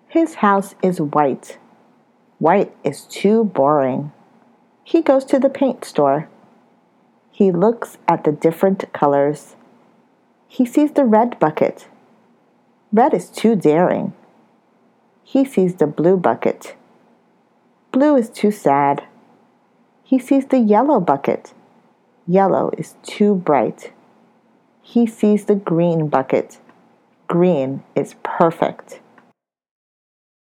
His house is white. White is too boring. He goes to the paint store. He looks at the different colors. He sees the red bucket. Red is too daring. He sees the blue bucket. Blue is too sad. He sees the yellow bucket. Yellow is too bright. He sees the green bucket. Green is perfect.